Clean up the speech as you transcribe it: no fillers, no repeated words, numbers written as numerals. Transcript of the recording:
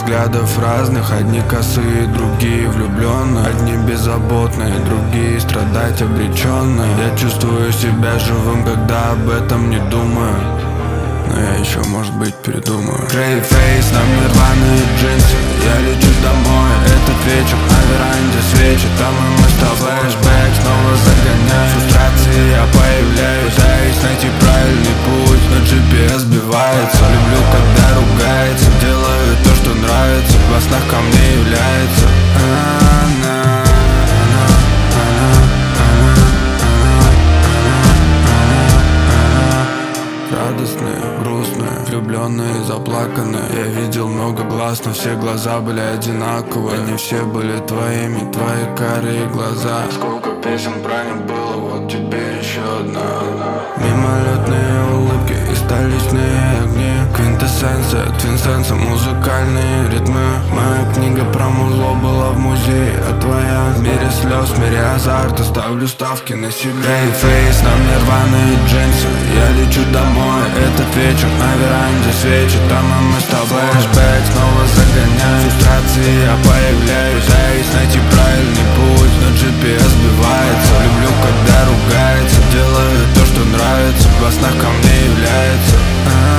взглядов разных. Одни косые, другие влюбленные. Одни беззаботные, другие страдать обреченные. Я чувствую себя живым, когда об этом не думаю, но я еще, может быть, передумаю. Grey face, на мне рваные джинсы. Я лечу домой, этот вечер на веранде свечи. Там и мы с тобой, флешбэк снова загоняю. Фрустрации я появляюсь, пытаюсь найти правильный путь, но GPS сбивается. Люблю, когда ругается, делаю то, что нравится. Во снах ко мне является радостные, грустные, влюбленные, заплаканные. Я видел много глаз, но все глаза были одинаковые. Они все были твоими, твои карие глаза. Сколько песен про них было, вот тебе еще одна. Мимолетные улыбки и столичные огни. Квинтэссенция, твинсенса, музыкальные ритмы. Моя книга про музло была в музее, а твоя в мире слез, в мире азарта. Ставлю ставки на себя. Grey face, на мне рваные джинсы. Я лечу домой, этот вечер на веранде свечи. Там и мы с тобой, флешбэк снова загоняю. Фрустрации я появляюсь, пытаюсь найти правильный путь, но GPS сбивается. Люблю, когда ругается, делаю то, что нравится. Во снах ко мне является